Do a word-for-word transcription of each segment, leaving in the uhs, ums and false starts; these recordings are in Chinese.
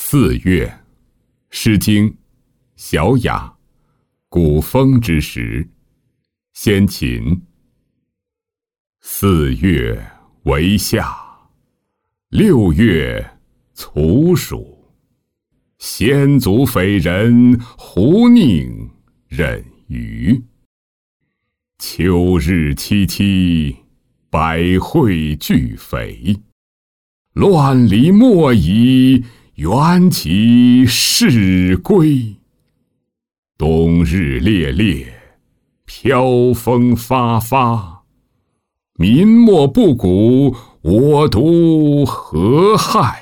四月，《诗经·小雅·古风之时，先秦。四月为夏，六月处暑。先祖匪人，胡宁忍余。秋日凄凄，百会俱肥。乱离莫以缘其事归。冬日烈烈，飘风发发。民莫不古，我独何害？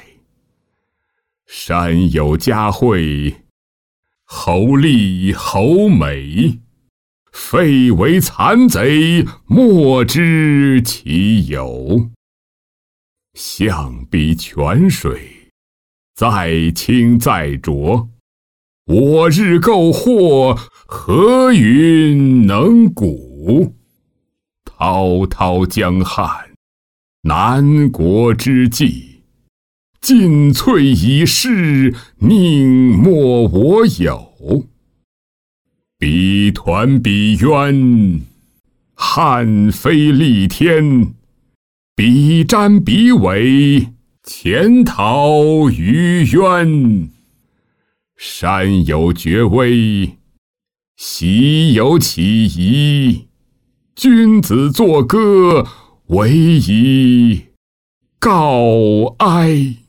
山有佳会，侯立侯美。废为残贼，莫知其有。象彼泉水，在清在浊。我日构惑，何云能古？滔滔江汉，南国之际。尽瘁已逝，宁莫我有？彼团彼渊，汉非立天。彼瞻彼纬，潜逃于渊。山有绝微，溪有起夷。君子作歌，惟以告哀。